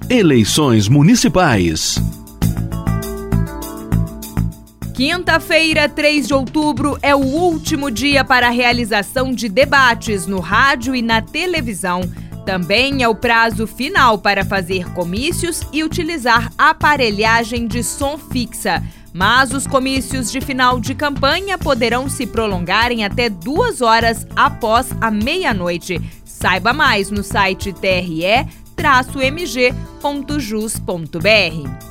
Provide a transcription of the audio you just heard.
Eleições municipais. Quinta-feira, 3 de outubro, é o último dia para a realização de debates no rádio e na televisão. Também é o prazo final para fazer comícios e utilizar aparelhagem de som fixa. Mas os comícios de final de campanha poderão se prolongar em até 2 horas após a meia-noite. Saiba mais no site tre-mg.jus.br.